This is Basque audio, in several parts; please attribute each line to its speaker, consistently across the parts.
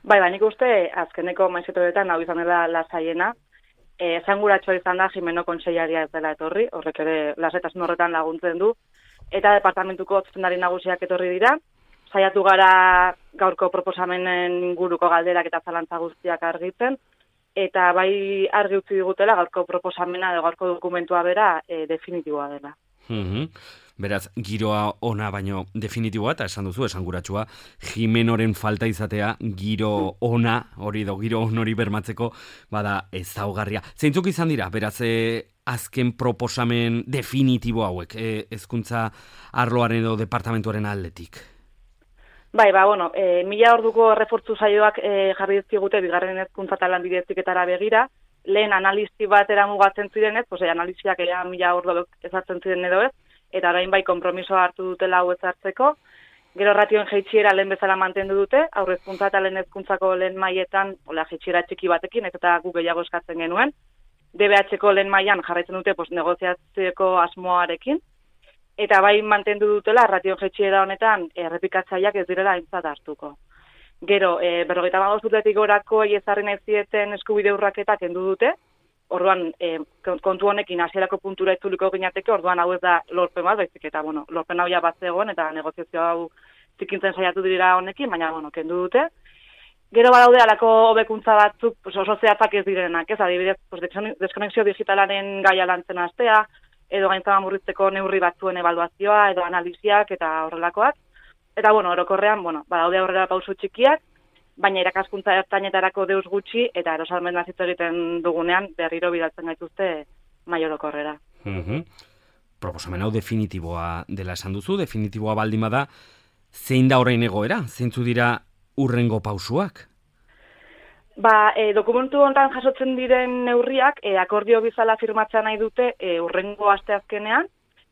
Speaker 1: Bai, nik uste azkeneko maizetoetan hau izan dela lasaiena. Esanguratsua izan da Jimeno kontseilaria ez dela etorri, horrek ere lasetasun horretan laguntzen du. Eta departamentuko zuzendari nagusiak etorri dira. Saiatu gara gaurko proposamenen inguruko galderak eta zalantza guztiak argitzen. Eta bai argi utzi digutela gaurko proposamena edo gaurko dokumentua bera definitiboa dela.
Speaker 2: Beraz, giroa ona baino definitiboa, eta esan duzu, esanguratsua, Jimenoren falta izatea giro ona, hori edo giro on hori bermatzeko, bada ezaugarria. Zeintzuk izan dira, beraz, azken proposamen definitibo hauek, hezkuntza arloaren edo departamentuaren aldetik?
Speaker 1: Bai, 1000 orduko errefortzu saioak jarri dizkigute bigarren hezkuntza eta lanbide heziketara begira. Lehen analizi batera mugatzen zirenez, analiziak 1000 ordu ezartzen ziren edo ez, eta orain bai konpromisoa hartu dutela hau ezartzeko. Gero ratioen jaitsiera lehen bezala mantendu dute, aurre hezkuntza eta lehen hezkuntzako lehen mailetan jaitsiera txiki batekin, eta guk gehiago eskatzen genuen. DBH-ko lehen mailan jarraitzen dute negoziatzeko asmoarekin, eta bai mantendu dutela ratioen jaitsiera honetan errepikatzaileak ez direla aintzat hartuko. Gero, 55 urtetik gorako ezarri nahi zieten eskubide urraketak kendu dute, orduan kontu honekin hasierako puntura itzuliko ginateke, orduan hau ez da lorpen bat, baizik eta lorpen hau ja bat zegoen eta negoziazio hau zikintzen saiatu dira honekin, baina kendu dute. Gero badaude alako hobekuntza batzuk oso zehatzak ez direnak, ez adibidez, deskonexio digitalaren gaia lantzen hastea, edo gaintzama murrizteko neurri batzuen ebaluazioa, edo analiziak eta horrelakoak. Eta orokorrean, badaude aurrera pauso txikiak, baina irakaskuntza ertainetarako deus gutxi, eta erosalmena hitz egiten dugunean, berriro bidaltzen gaituzte mahai orokorrera.
Speaker 2: Proposamen hau definitiboa dela esan duzu, definitiboa baldin bada, zein da orain egoera? Zeintzu dira urrengo pausuak?
Speaker 1: Dokumentu honetan jasotzen diren neurriak, akordio bizala firmatzea nahi dute urrengo asteazkenean,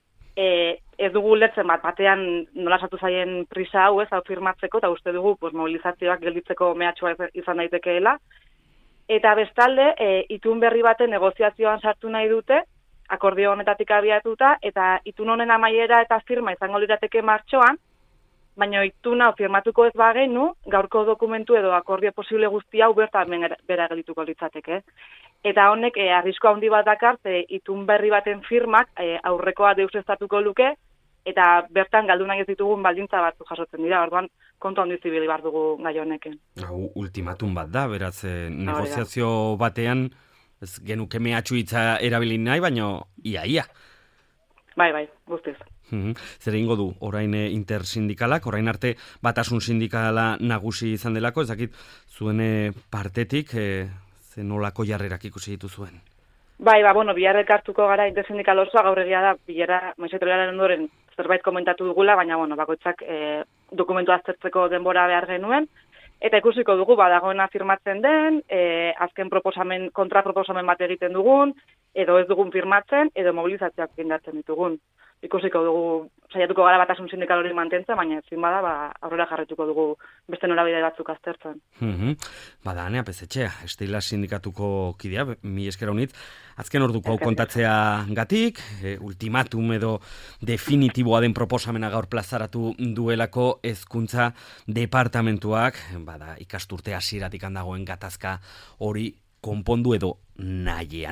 Speaker 1: ez dugu ulertzen batean nola sartu zaien prisa hau firmatzeko, eta uste dugu mobilizazioak gelditzeko mehatxua izan daitekeela. Eta bestalde, itun berri baten negoziazioan sartu nahi dute, akordio honetatik abiatuta, eta itun honen amaiera eta firma izango lirateke martxoan, baina ituna firmatuko ez bagenu, gaurko dokumentu edo akordio posible guzti hau bertan bera geldituko litzateke. Eta honek arrisko handi bat dakar, itun berri baten firmak aurrekoa deuseztatuko luke, eta bertan galdu nahi ez ditugun baldintza batzuk jasotzen dira, orduan kontu handi zibili bar dugu gai honeken.
Speaker 2: Ultimatum bat da, beraz, negoziazio batean, ez genuke mehatxu hitza erabili nahi, baina ia.
Speaker 1: Bai, guztiz.
Speaker 2: Zer egingo du, orain intersindikalak, orain arte batasun sindikala nagusi izan delako, ez dakit zuen partetik, nolako jarrerak ikusi dituzuen?
Speaker 1: Bai, bihar elkartuko gara intersindikal osoa, gaur egia da, bilera maizetorialaren ondoren zerbait komentatu dugula, baina bakoitzak dokumentu aztertzeko denbora behar genuen, eta ikusiko dugu, dagoena firmatzen den, azken kontraproposamen bat egiten dugun, edo ez dugun firmatzen, edo mobilizazioak indartzen ditugun. Ikusiko dugu, saiatuko gara batasun sindikal hori mantentzen, baina ezin bada, aurrera jarretuko dugu beste norabide batzuk aztertzen.
Speaker 2: Anea Pezetxea, Esteila sindikatuko kidea, mi esker honit, azken orduko kontatzea gatik, ultimatum edo definitiboa den proposamena gaur plazaratu duelako hezkuntza departamentuak, ikasturte hasieratik dagoen gatazka hori konpondu edo nahian.